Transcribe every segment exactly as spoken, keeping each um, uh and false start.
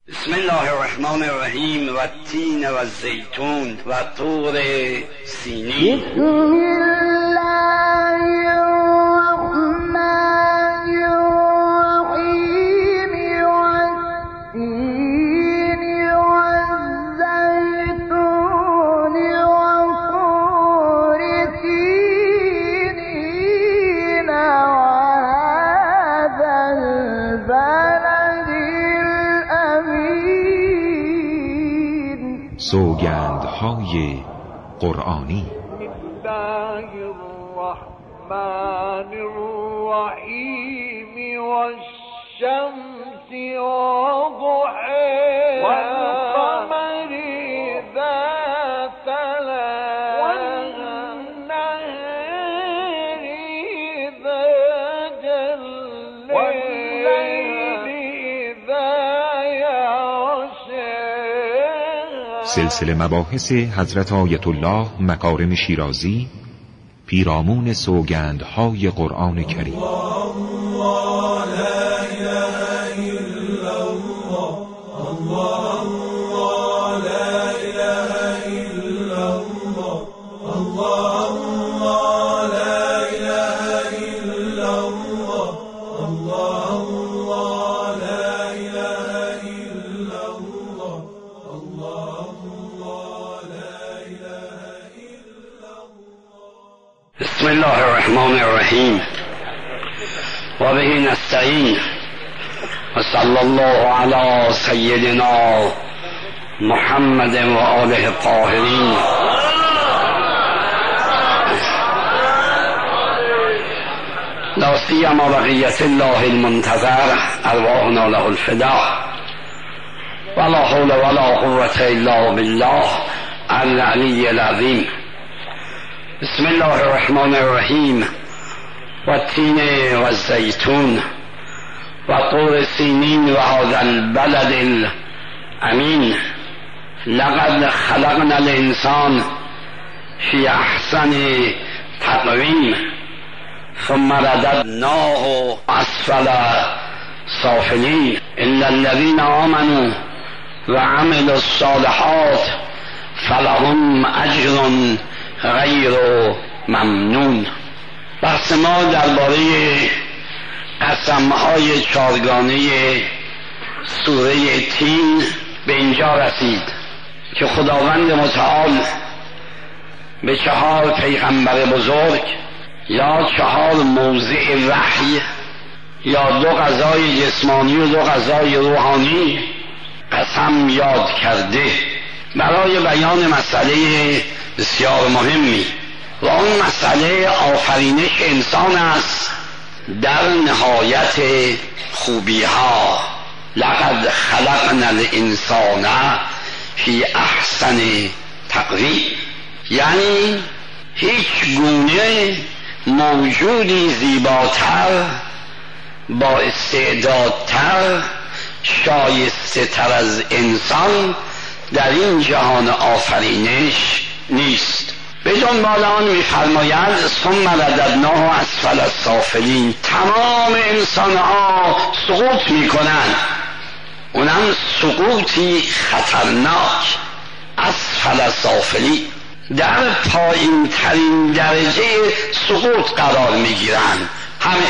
بسم الله الرحمن الرحیم و التین و الزیتون و طور سینین. بسم الله الرحمن الرحیم و التین و الزیتون و طور سینین و هذا البلد الامین. سوگندهای قرآنی. بسم الله الرحمن الرحیم والشمس وضحاها والقمر إذا تلاها والنهار إذا جلاها والليل إذا يغشاها. سلسله مباحث حضرت آیت الله مکارم شیرازی، پیرامون سوگندهای قرآن کریم. بسم الله الرحمن الرحیم و به نستعین و صلی الله علی سیدنا محمد و آله الطاهرین. لا سیما بقیة الله المنتظر ارواحنا له الفداء ولا حول ولا قوة الا بالله العلی العظیم. بسم الله الرحمن الرحیم و التین و الزیتون و طور سینین و هذا البلد الامین. لقد خلقنا الانسان فی احسن تقویم ثم رددناه اسفل سافلین الا الذین آمنوا و عملوا الصالحات فلهم اجر غیر ممنون. بحث ما درباره قسم‌های چارگانه سوره تین به اینجا رسید که خداوند متعال به چهار پیغمبر بزرگ یا چهار موضع وحی یا دو غذای جسمانی و دو غذای روحانی قسم یاد کرده برای بیان مسئله بسیار مهمی و اون مسئله آفرینش انسان است در نهایت خوبی ها. لقد خلقنا الانسان فی احسن تقویم، یعنی هیچ گونه موجودی زیباتر، با استعدادتر، شایسته تر از انسان در این جهان آفرینش نیست. به دنبال آن می‌فرماید ثم رددناه اسفل السافلین. تمام انسان‌ها سقوط می‌کنند، اونم سقوطی خطرناک. اسفل السافلین، در پایین ترین درجه سقوط قرار می‌گیرند همه،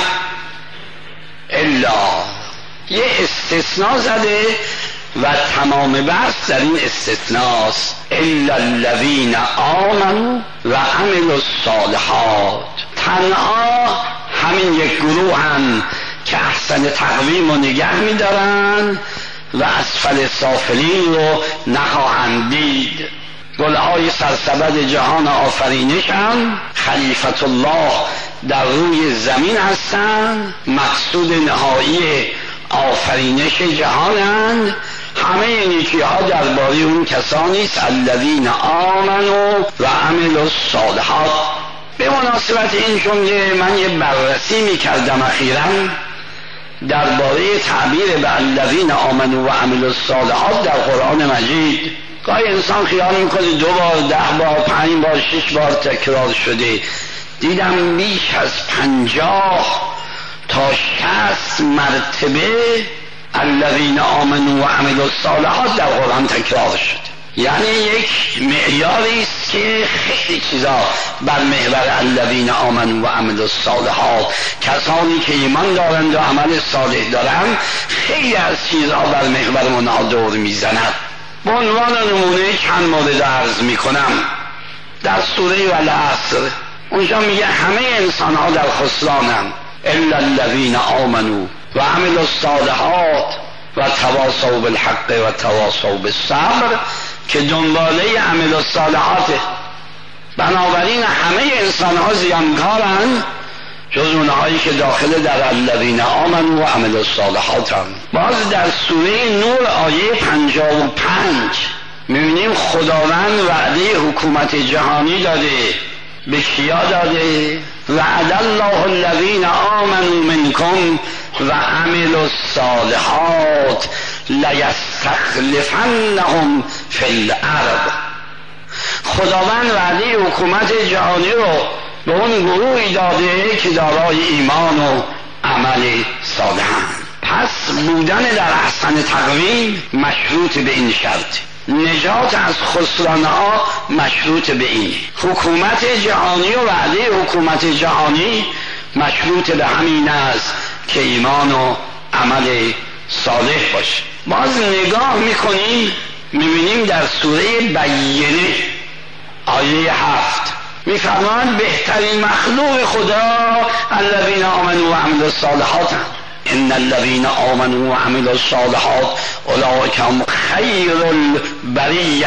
الا یه استثناء زده و تمام بحث در این استثناست. الا الذین آمنوا و عملوا الصالحات. تنها همین یک گروه هم که احسن تقویم رو نگه می‌دارن و اسفل سافلین رو نخواهند دید. گلهای سرسبد جهان آفرینش هم خلیفت الله در روی زمین هستند، مقصود نهایی آفرینش جهانند. همه نیکی ها درباره اون کسانی است الذین آمنوا و عملوا الصالحات. به مناسبت این جمله من یه بررسی میکردم اخیراً درباره تعبیر به الذین آمنوا و عملوا الصالحات در قرآن مجید. گاهی انسان خیال میکنه دو بار، ده بار، پنج بار، شش بار تکرار شده. دیدم بیش از پنجاه تا شصت مرتبه الذین آمنوا و عملوا الصالحات در قرآن تکرار شد. یعنی یک معیاری است که خیلی چیزا بر محور الذین آمنوا و عملوا الصالحات، کسانی که ایمان دارند و عمل صالح دارند، خیلی از چیزها بر محور اونها دور میزند. به عنوان نمونه چند مورد عرض میکنم. در سوره والعصر اونجا میگه همه انسان ها در خسرانند الا الذین آمنوا و عملوا الصالحات و تواصوا بالحق و تواصوا بالصبر، که دنباله عمل الصالحاته. بنابراین همه انسان ها زیانکارند جز اونهایی که داخل در الذین آمنوا و عملوا الصالحات هم. باز در سوره نور آیه پنجاه و پنج میبینیم خداوند وعده حکومت جهانی داده. به کیا داده؟ وعد الله الذین آمنوا منکم و عملوا الصالحات لیستخلفنهم فی الارض. خداوند وعده حکومت جهانی رو به اون گروهی داده که دارای ایمان و عمل صالحند. پس بودن در احسن تقویم مشروط به این شرط، نجات از خسرانها مشروط به این، حکومت جهانی و وعده حکومت جهانی مشروط به همین است که ایمان و عمل صالح باشه. باز نگاه میکنیم میبینیم در سوره بینه آیه هفت میفرماند بهترین مخلوق خدا الذین آمنوا و عملوا الصالحات هم. ان الذین آمنوا و عملوا الصالحات اولئک هم خیر البریه.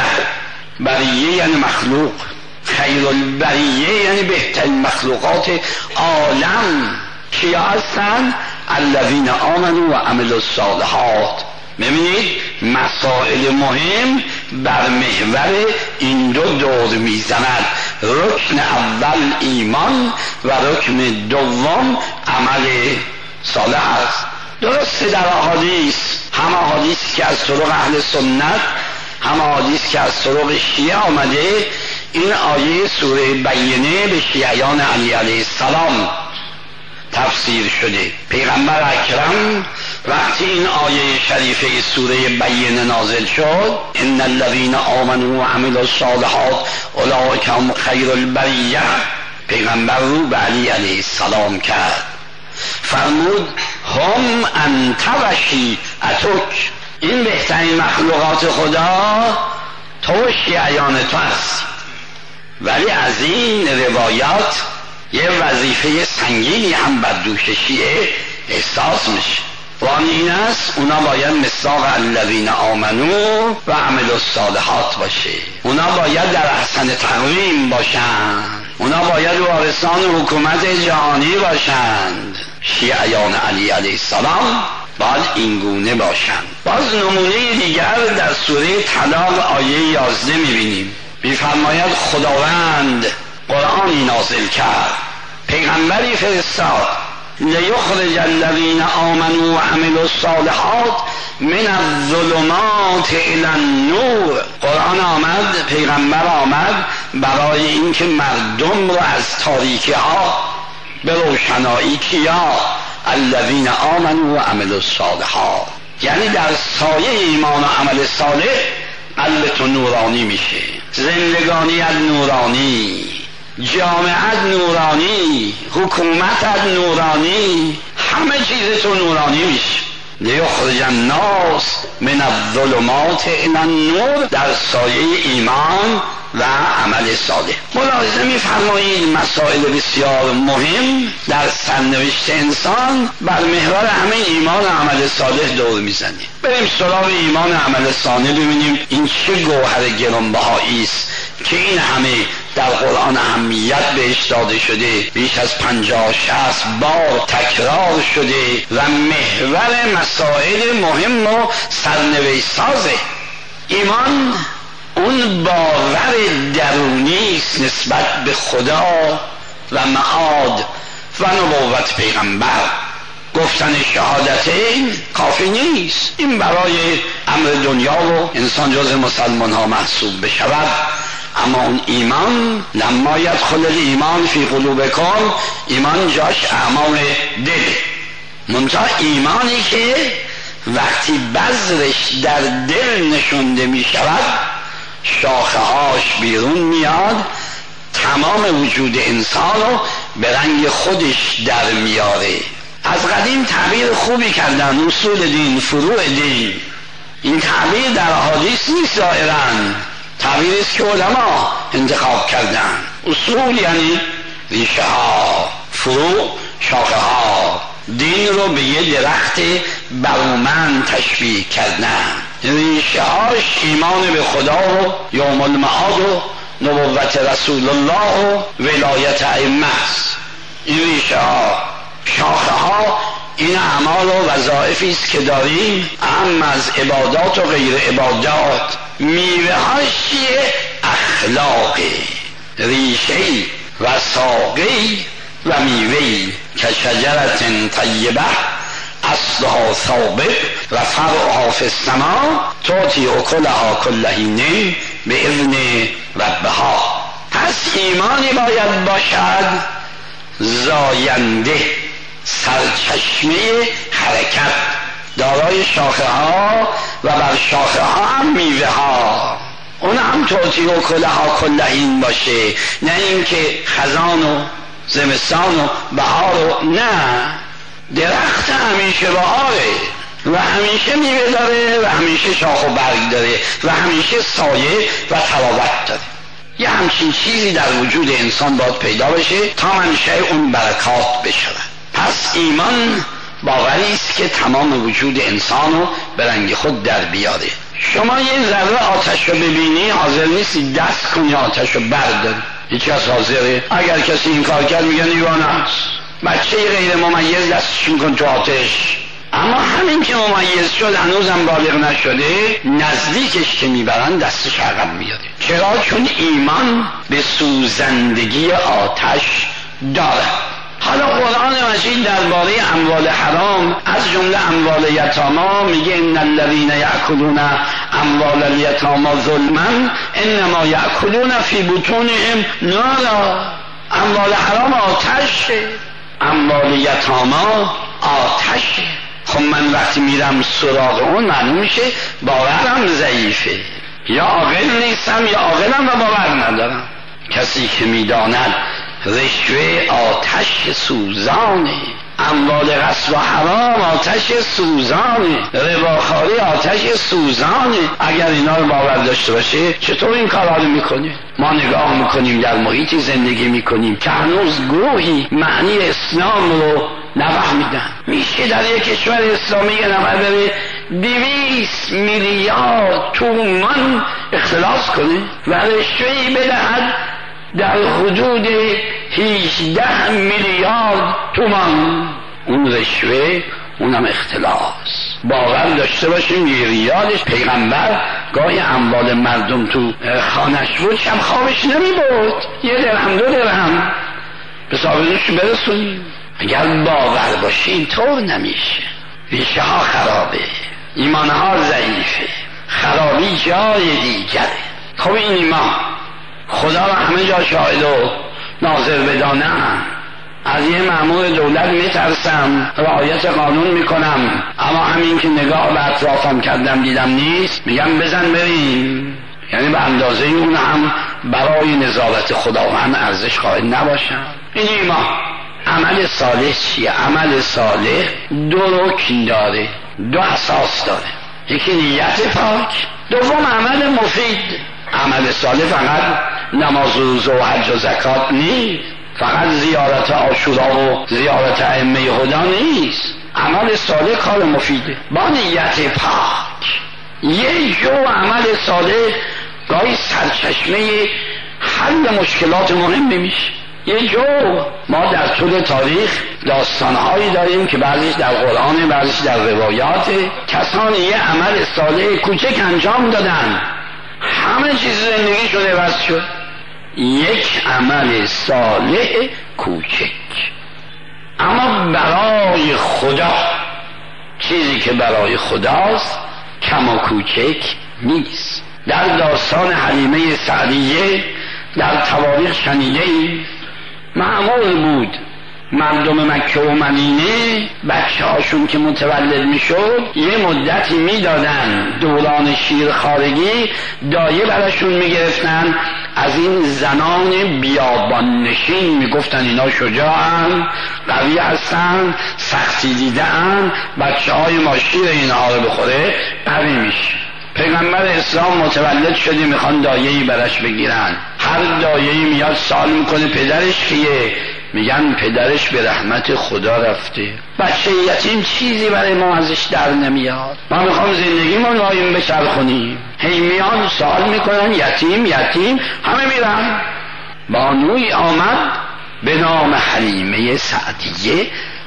بریه یعنی مخلوق، خیر البریه یعنی بهترین مخلوقات عالم. کیا هستند؟ الذین آمنوا و عملوا الصالحات. ببینید مسائل مهم بر محور این دو دور میزند. رکن اول ایمان و رکن دوم عمل صالح است. درسته در احادیث، هم احادیثی که از طرق اهل سنت هم احادیث که از طرق شیعه آمده، این آیه سوره بینه به شیعیان علی علیه السلام تفسیر شده. پیغمبر اکرم وقتی این آیه شریفه سوره بینه نازل شد، ان الذین آمنوا و عملوا الصالحات اولئک هم خیر البریه، پیغمبر رو به علی علیه السلام کرد، فرمود هم انت و شیعتک، این بهترین مخلوقات خدا تو و شیعیان تو هستی. ولی از این روایات یه وظیفه سنگینی هم بر دوش شیعه احساس میشه، و آن این است اونا باید مصداق الذین آمنوا و عملوا الصالحات باشه، اونا باید در احسن تقویم باشند، اونا باید وارثان حکومت جهانی باشند. شیعیان علی علیه السلام باید این گونه باشند. باز نمونه دیگر در سوره طلاق آیه یازده میبینیم، میفرماید خداوند قرآنی نازل کرد، پیغمبری فرستاد، لیخرج الذین آمنوا و عملوا الصالحات من الظلمات الی النور. قرآن آمد، پیغمبر آمد برای اینکه مردم رو از تاریکی ها به روشنایی کیا؟ الذین آمنوا و عملوا الصالحات. یعنی در سایه ایمان و عمل صالح قلبتون نورانی میشه، زندگانیت نورانی، جامعت نورانی، حکومتت نورانی، همه چیزتون نورانی میشه. لیخرج الناس من الظلمات الی النور، در سایه ایمان و عمل صالح. ملاحظه می‌فرمایید مسائل بسیار مهم در سرنوشت انسان بر محور همه ایمان و عمل صالح دور میزنیم. بریم سراغ ایمان و عمل صالح ببینیم این چه گوهر گرانبهایی است که این همه در قرآن اهمیت بهش داده شده، بیش از پنجاه شصت بار تکرار شده و محور مسائل مهم و سرنوشت سازه. ایمان اون باور درونی است نسبت به خدا و معاد و نبوت پیغمبر. گفتن شهادتین کافی نیست، این برای امر دنیا و انسان جز مسلمان ها محسوب بشود، اما اون ایمان لما یدخل الایمان فی قلوبکم، ایمان جاش اعمال دل، منتها ایمانی که وقتی بذرش در دل نشونده می شود شاخه هاش بیرون میاد، تمام وجود انسان رو به رنگ خودش در میاره. از قدیم تعبیر خوبی کردن، اصول دین، فروع دین. این تعبیر در احادیث نیست ظاهراً، تعبیری است که علما انتخاب کردن. اصول یعنی ریشه ها، فروع شاخه ها. دین رو به یه درخت برومند تشبیه کردن. ریشه هاش ایمان به خدا و یوم المعاد و نبوت رسول الله و ولایت ائمه است. این ریشه ها. شاخه ها این اعمال و وظایفی است که داریم، اهم از عبادات و غیر عبادات. میوه هاش چیه؟ اخلاقی، ریشه‌ای و ساقی و میوه‌ای که شجرت طیبه اصلها ثابت و فرعها فی السماء تؤتی اکلها کل حین باذن ربها. پس ایمانی باید باشد زاینده، سرچشمه حرکت، دارای شاخه ها و بر شاخه ها هم میوه ها. اون هم توتی و کلها کل حین باشه، نه اینکه خزان و زمستان و بهار و نه. درخت همیشه بهاره و همیشه میوه داره و همیشه شاخ و برگ داره و همیشه سایه و تراوت داره. یه همچین چیزی در وجود انسان باید پیدا بشه تا منشأ اون برکات بشود. پس ایمان باوری است که تمام وجود انسان رو به رنگ خود در بیاره. شما یه ذره آتش رو ببینی حاضر نیستی دست کنی آتش رو برداری، هیچ کس حاضره؟ اگر کسی این کار کرد میگن دیوانه است. بچه غیر ممیز دستش میکن تو آتش. اما همین که ممیز شد هنوزم بالغ نشده، نزدیکش که میبرن دستش عقب میاره. چرا؟ چون ایمان به سوزندگی آتش داره. حالا قرآن مجید درباره اموال حرام از جمله اموال یتاما میگه ان الذین یأکلون اموال الیتاما ظلما انما یأکلون فی بطونهم نارا. اموال حرام آتشه، اموال یتاما آتشه. خب من وقتی میرم سراغ اون معلوم میشه باورم ضعیفه، یا عاقل نیستم یا عاقلم و باور ندارم. کسی که میداند رشوه آتش سوزانه، اموال غصب و حرام آتش سوزانه، رباخواری آتش سوزانه. اگر اینا رو باور داشته باشه چطور این کارها رو میکنه؟ ما نگاه میکنیم در محیطی زندگی میکنیم که هنوز گروهی معنی اسلام رو نفهمیدن. میشه در یک کشور اسلامی یه نفر بره دویست میلیارد تومان اختلاس کنه و رشوهی بدهد در حدود هجده میلیارد تومان. اون رشوه، اونم اختلاس. باور داشته باشیم یه ریالش پیغمبر گاهی اموال مردم تو خانش بود شب خوابش نمی بود، یه درهم دو درهم به صاحبش برسونیم. اگر باور باشه اینطور نمیشه. ریشه ها خرابه، ایمان ها ضعیفه، خرابی جای دیگره. خب این ایمان خدا رو همه جا شاهد و ناظر بدانم، از یه مأمور دولت میترسم، رعایت قانون میکنم، اما همین که نگاه به اطرافم کردم دیدم نیست، میگم بزن بریم. یعنی به اندازه اون هم برای نظارت خداوند ارزش قائل نباشم. این ایمان. عمل صالح چیه؟ عمل صالح دو رکن داره، دو اساس داره. یکی نیت پاک، دوم عمل مفید. عمل صالح فقط نماز و روزه و حج و زکات نیست، فقط زیارت عاشورا و زیارت ائمه هدا نیست. عمل صالح کار مفیده با نیت پاک. یه جو عمل صالح گاهی سرچشمه حل مشکلات مهم میشه. یه جو ما در طول تاریخ داستانهایی داریم که بعضیش در قرآن، بعضیش در روایات، کسانی یه عمل صالح کوچک انجام دادن همه چیز زندگیشون عوض شد. یک عمل صالح کوچک، اما برای خدا، چیزی که برای خداست کم و کوچک نیست. در داستان حلیمه سعدیه در تواریخ شنیده ای، مأمور بود مردم مکه و مدینه بچه هاشون که متولد می شد یه مدتی می دادن دوران شیرخوارگی دایه براشون می گرفتن، از این زنان بیابان نشین می گفتن اینا شجاعن، قوی هستن، سختی دیدن، بچه های ما شیر اینها رو بخوره قوی میشه. پیغمبر اسلام متولد شده میخوان دایه‌ای براش بگیرن، هر دایه‌ای میاد سوال میکنه پدرش کیه؟ میگن پدرش به رحمت خدا رفته. بچه یتیم چیزی برای ما ازش در نمیاد، ما میخوام زندگیمون قایم بچرخونیم. هی میان سوال میکنن یتیم یتیم، همه میرن. بانوی آمد به نام حلیمه سعدیه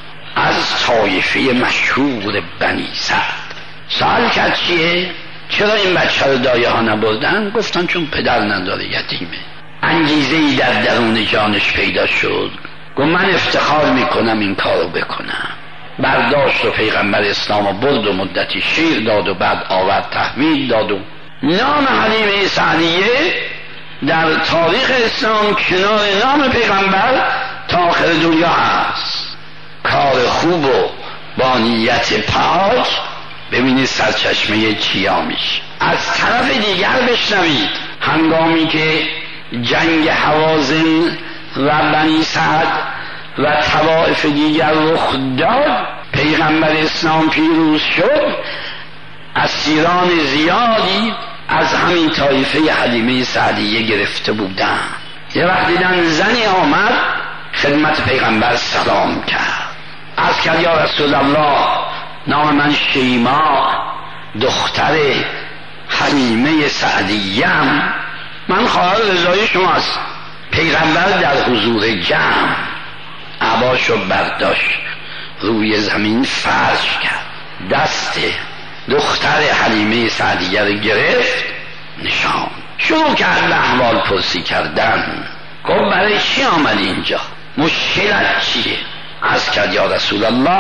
از طایفه مشهور بنی سعد. سوال کرد چیه؟ چرا این بچه رو دایه ها نبردن؟ گفتن چون پدر نداره، یتیمه. انگیزه ای در درون جانش پیدا شد، گفت من افتخار میکنم این کارو بکنم. برداشت و پیغمبر اسلام و برد و مدتی شیر داد و بعد آورد تحویل داد و نام حلیمه سعدیه در تاریخ اسلام کنار نام پیغمبر تا آخر دنیا هست. کار خوب و با نیت پاک ببینید سرچشمه چیا میشه. از طرف دیگر بشنوید هنگامی که جنگ حوازن و بنی سعد و طوائف دیگر رخ داد، پیغمبر اسلام پیروز شد، اسیران زیادی از همین طایفه حلیمه سعدیه گرفته بودن. یه وقت دیدن زنی آمد خدمت پیغمبر سلام کرد، عرض کرد یا رسول الله نام من شیما دختر حلیمه سعدیم، من خواهر رضای شماست. پیغمبر در حضور جمع عباشو برداشت روی زمین فرش کرد، دست دختر حلیمه سعدیه رو گرفت نشان، شروع کرد به احوال پرسی کردن. گفت برای چی آمدی اینجا؟ مشکلت چیه؟ عرض کرد یا رسول الله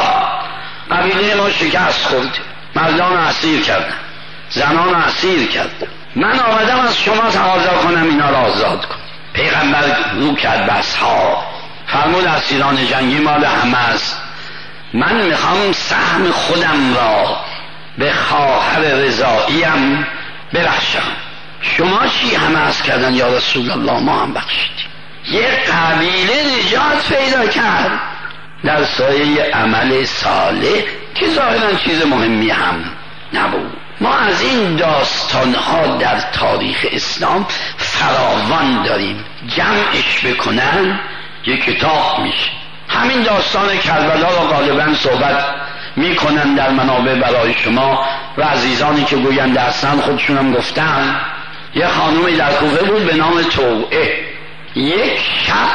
قبیله ما شکست خورد، مردان اسیر کردن، زنان اسیر کردن، من آمدم از شما تقاضا کنم اینا را آزاد کن. پیغمبر رو کرد به اصحاب، فرمود اسیران جنگی مال همه است، من میخوام سهم خودم را به خواهر رضاییم ببخشم. شما چی همه است کردن یا رسول الله؟ ما هم بخشیدیم. یک قبیله نجات پیدا کرد در سایه عمل صالح که ظاهرا چیز مهمی هم نبود. ما از این داستانها در تاریخ اسلام فراوان داریم، جمعش بکنن یک کتاب میشه. همین داستان کربلا را غالبا صحبت میکنن در منابع برای شما و عزیزانی که گوینده هستن خودشون هم گفتن. یه خانومی در کوفه بود به نام توعه، یک شب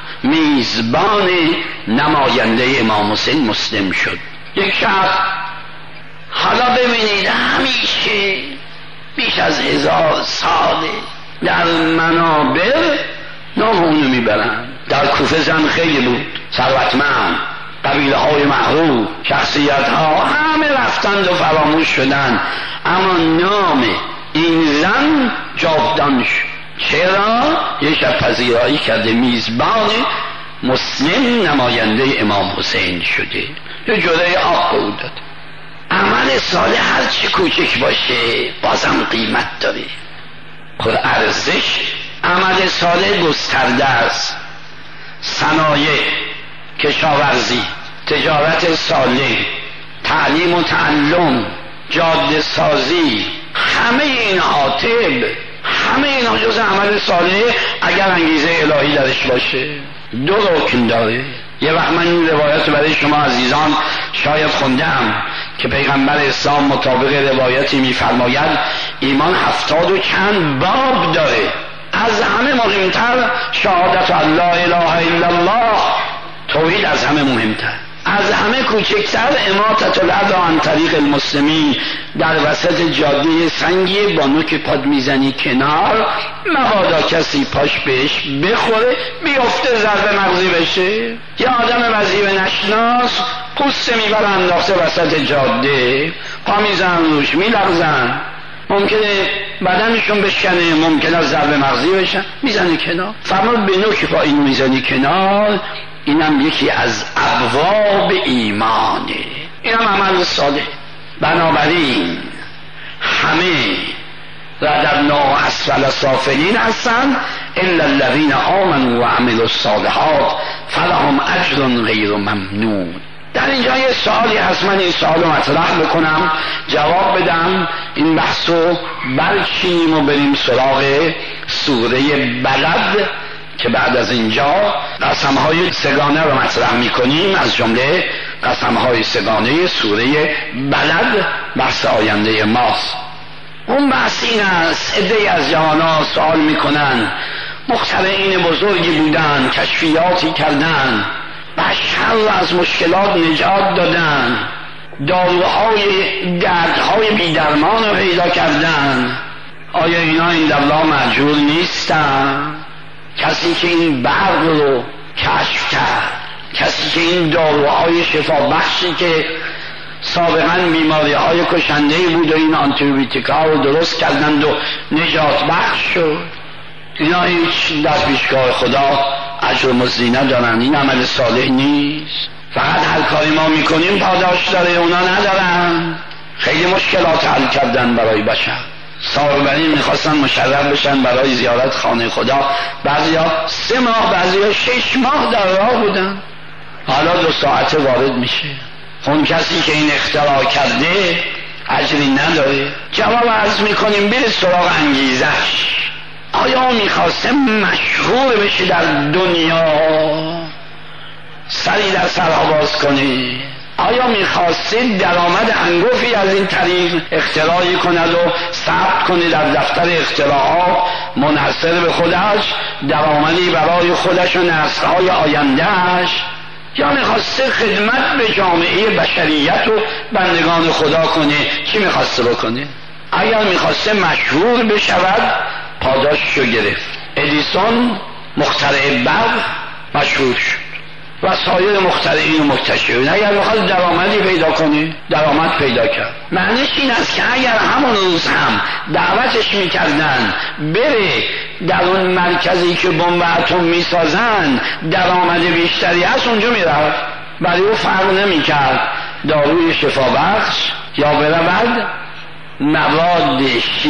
میزبان نماینده امام حسین مسلم شد. یک شب، حالا ببینید همیشه بیش از هزار ساله در منابر نام اونو میبرن. در کوفه زن خیلی بود، ثروتمند، قبیله های محروم، شخصیت ها همه رفتند و فراموش شدن، اما نام این زن جاودان شد. چرا؟ یه شب پذیرایی کرده میزبان مسلم نماینده امام حسین شده، یه جرعه آب به او داد. عمل صالح هر چه کوچک باشه بازم قیمت داره، خود ارزش. عمل صالح گسترده است، صنایع، کشاورزی، تجارت صالح، تعلیم و تعلم، جاده سازی، همه اینها، طب، همه اینها جز عمل صالح اگر انگیزه الهی درش باشه. دو رکن داره. یه وقت من این روایت برای شما عزیزان شاید خوندم که پیغمبر اسلام مطابق روایتی میفرماید ایمان هفتاد و چند باب داره، از همه مهمتر شهادت ان لا اله الا الله، توحید از همه مهمتر، از همه کوچکتر اماطة الاذی عن طریق المسلمین. در وسط جاده سنگی با نوک پاد میزنی کنار، مبادا کسی پاش بهش بخوره بیفته ضربه مغزی بشه. یه آدم وظیفه نشناس پوسته میبره انداخته وسط جاده، پا میزن روش میلغزن، ممکنه بدنشون بشکنه، ممکنه ضربه مغزی بشن، میزنی کنار. فرمود به نوک پا اینو میزنی کنار اینم یکی از ابواب ایمانه، اینم عمل صالح. بنابراین همه رددنا اسفل سافلین هستند الا الذین آمنوا و عملوا الصالحات فلهم اجر غیر ممنون. در اینجا یه سوالی هست، من این سوال رو مطرح بکنم، جواب بدم، این بحث رو برچینیم و بریم سراغ سوره بلد که بعد از اینجا قسمهای سگانه رو مطرح میکنیم، از جمله قسمهای سگانه سوره بلد بحث آینده ماست. اون بحث این است، عده‌ای از جوانان سوال میکنن، مخترعین بزرگی بودن، کشفیاتی کردن، بشر رو از مشکلات نجات دادن، داروهای دردهای بیدرمان رو پیدا کردن، آیا اینا این الله مأجور نیستن؟ کسی که این برق رو کشف کرد، کسی که این داروهای شفا بخشی که سابقا بیماری های کشنده بود و این آنتیبیوتیکا رو درست کردند و نجات بخش شد، اینا هیچ دست پیشگاه خدا اجر مزدی ندارن. این عمل صالح نیست، فقط هر کاری ما میکنیم پاداش داره، اونا ندارن. خیلی مشکلات حل کردن برای بشر. صاحبین میخواستن مشرف بشن برای زیارت خانه خدا، بعضیا سه ماه، بعضیا شش ماه در راه بودن، حالا دو ساعته وارد میشه. اون کسی که این اختراع کرده اجری نداره. جواب عرض میکنیم برید سراغ انگیزش. آیا میخواسته مشهور بشه در دنیا، سری در سرها باز کنه؟ آیا میخواسته درآمد انگفتی از این طریق اختراعی کند و ثبت کنه در دفتر اختراعات منحصر به خودش، درآمدی برای خودش و نسل‌های آیندهش؟ یا میخواسته خدمت به جامعه بشریت و بندگان خدا کنه؟ چی میخواسته بکنه؟ اگر میخواسته مشهور بشود پاداششو گرفت. ادیسون مخترع برق مشهور شد و سایر مخترعین و مکتشفین. اگر میخواد درآمدی پیدا کنه درآمد پیدا کرد. معنیش این است که اگر همون روز هم دعوتش میکردن بره در اون مرکزی که بمب اتم میسازن درآمد بیشتری هست اونجا میرفت، برای او فرق نمیکرد داروی شفا بخش یا برود مواد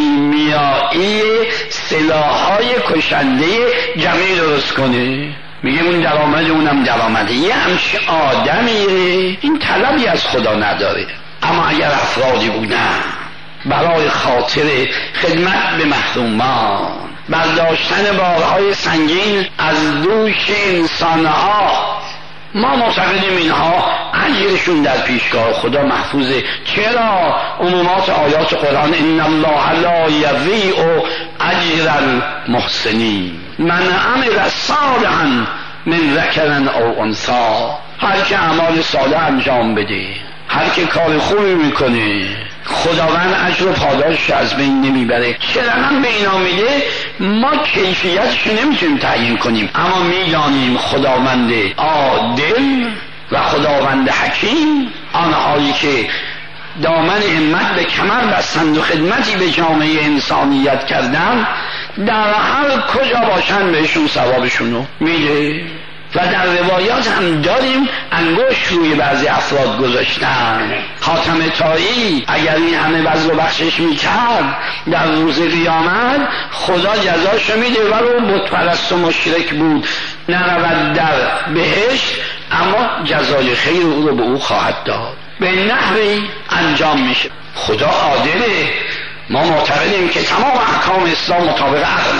شیمیایی سلاح‌های کشنده جمعی درست کنه. میگه اون درآمد اونم درآمده. یه همچین آدمی این طلبی از خدا نداره. اما اگر افرادی بودن برای خاطر خدمت به محرومان، برداشتن بارهای سنگین از دوش انسانها، ما معتقدیم اینها اجرشون در پیشگاه خدا محفوظه. چرا؟ عمومات آیات قرآن ان الله لا یضیع اجر المحسنین من عمل صالحا من ذکر او انثی. هر که اعمال صالح انجام بده، هر که کار خوبی میکنه، خداوند اجر و پاداشش از بین نمیبره. چرا هم به اینا میگه؟ ما کیفیتش نمیتونیم تعیین کنیم، اما میدانیم خداوند عادل و خداوند حکیم، آنهایی که دامن همت به کمر بستند و خدمتی به جامعه انسانیت کردن، در هر کجا باشن بهشون ثوابشونو میده. و در روایات هم داریم انگشت روی بعضی افراد گذاشتن. خاتم طایی اگر این همه بذل و بخشش میکرد در روز قیامت خدا جزاشو میده، ولو بت پرست و مشرک بود نرود در بهشت، اما جزای خیر او رو به او خواهد داد. به نحوی انجام میشه. خدا عادله. ما معتقدیم که تمام احکام اسلام مطابق عقله.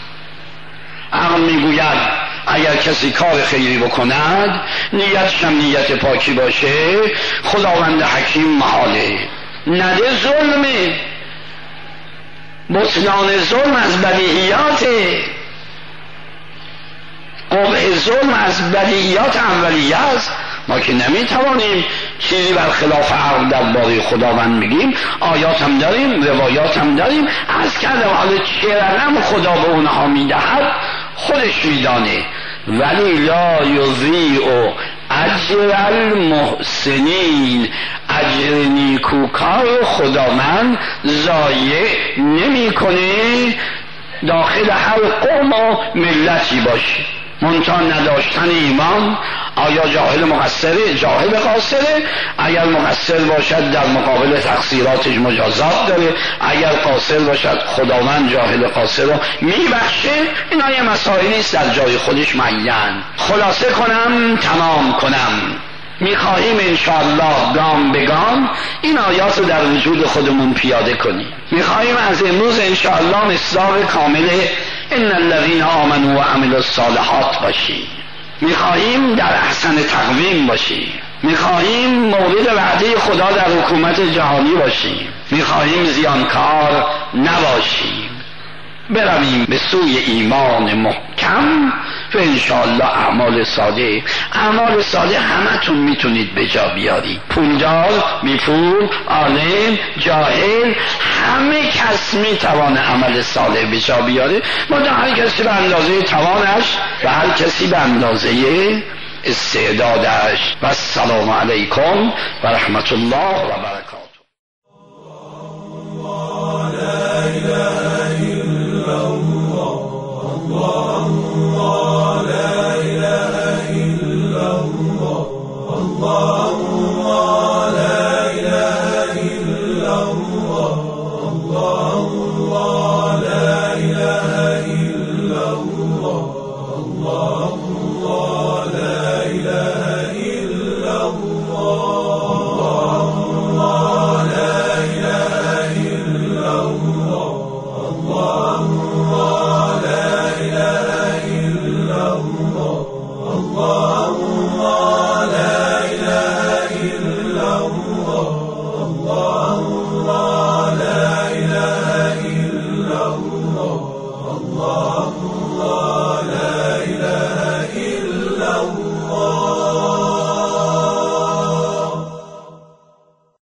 عقل میگوید اگر کسی کار خیری بکند نیتش هم نیت پاکی باشه، خداوند حکیم محاله نده ظلمه. بطلان ظلم از بدیهیاته، قبح ظلم از بدیهیات اولیه است. ما که نمیتوانیم چیزی برخلاف عقل درباره خداوند بگیم. آیات هم داریم، روایات هم داریم. از کردم حالا چه رقم خدا به اونها میدهد خودش میدانه. ولی لا یضیع اجر المحسنین، اجر نیکوکار خداوند ضایع نمیکنه، داخل هر قوم و ملتی باشه. منتها نداشتن ایمان، آیا جاهل مقصره؟ جاهل قاصره. اگر مقصر باشد در مقابل تقصیراتش مجازات داره، اگر قاصر باشد خداوند جاهل قاصر رو میبخشه. اینا یه مسائلی است در جای خودش معین. خلاصه کنم، تمام کنم، میخواهیم انشاءالله گام به گام این آیات رو در وجود خودمون پیاده کنیم. میخواهیم از امروز انشاءالله مصداق کامل ان الذین آمنوا و عملوا الصالحات باشیم. میخواهیم در احسن تقویم باشیم. میخواهیم مورد وعده خدا در حکومت جهانی باشیم. میخواهیم زیانکار نباشیم. برویم به سوی ایمان محکم و انشاءالله اعمال صالح. اعمال صالح همتون میتونید به جا بیارید. پولدار، بی پول، عالم، جاهل، همه کس میتوانه عمل صالح به جا بیاره، مگر هر کسی به اندازه توانش و هر کسی به اندازه استعدادش. و السلام علیکم و رحمت الله و برکاته.